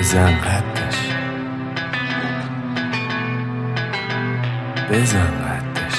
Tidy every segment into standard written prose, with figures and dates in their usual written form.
بزن قدش، بزن قدش،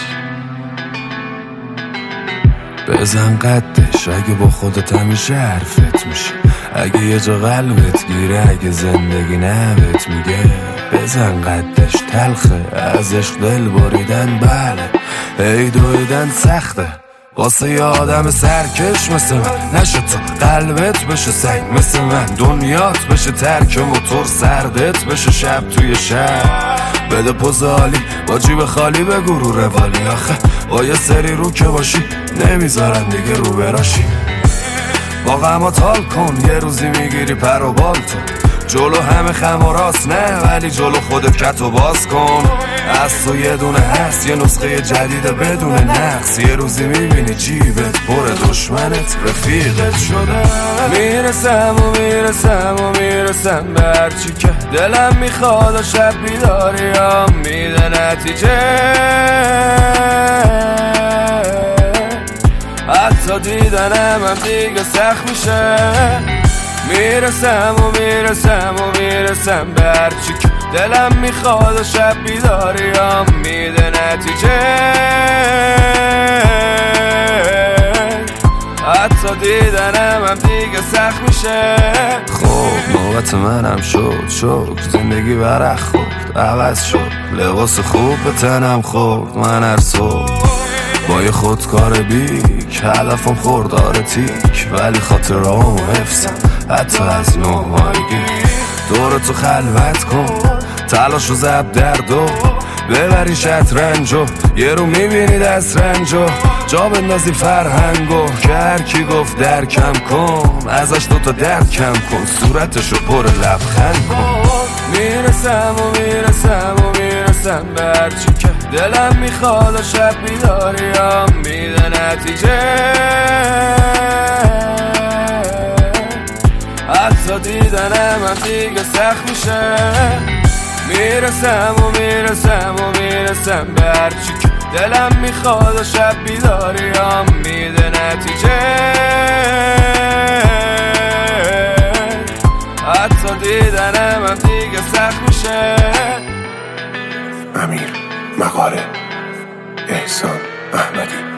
بزن قدش. اگه با خودت همیشه حرفت میشه، اگه یه جا قلبت گیره، اگه زندگی نبت میگه بزن قدش. تلخه از عشق دل بریدن، بله ای دویدن سخته واسه یه آدم سرکش مثل من. نشه تو قلبت بشه سنگ مثل من، دنیات بشه ترک موتور، سردت بشه شب توی شب. بده پوز عالی با جیب خالی، بگو رو روالی. آخه با یه سری رو که باشی نمیذارن دیگه رو براشی. با غمات حال کن، یه روزی میگیری پر و بال تو. جلو همه خم و راست نه، ولی جلو خودت کت و باز کن. از تو یه دونه هست، یه نسخه جدید بدون نقص. یه روزی میبینی جیبت پر دشمنت رفیقت شده. میرسم و میرسم و میرسم به هرچی که دلم میخواد و شب بیداریم میده نتیجه. حتی دیدنم هم دیگه سخت میشه. میرسم و میرسم و میرسم به هرچی که دلم میخواد و شب بیداریم میده نتیجه. حتی دیدنم هم دیگه سخت میشه. خب نوبت منم شد زندگی برق خورد، عوض شد لباس خوب به تنم خورد. من هر صبح با یه خودکار بیک علفم خوردار تیک، ولی خاطرامو حفظم حتی از نومایگی. دور تو خلوت کن، تلاش و زب دردو ببری شطرنجو. یه رو میبینی دست رنجو، جا بندازی فرهنگو. که هر کی گفت درکم کن، ازش دوتا درد کم کن، صورتشو پر لبخند کن. میرسم و میرسم و میرسم به هرچی که دلم میخواد و شب بیداریم میده نتیجه. حتی دیدنم هم دیگه سخت میشه. میرسم و میرسم و میرسم به هرچی که دلم میخواد و شب بیداریم میده نتیجه. حتی دیدنم هم دیگه سخت میشه. امیر مقاله، احسان احمدی.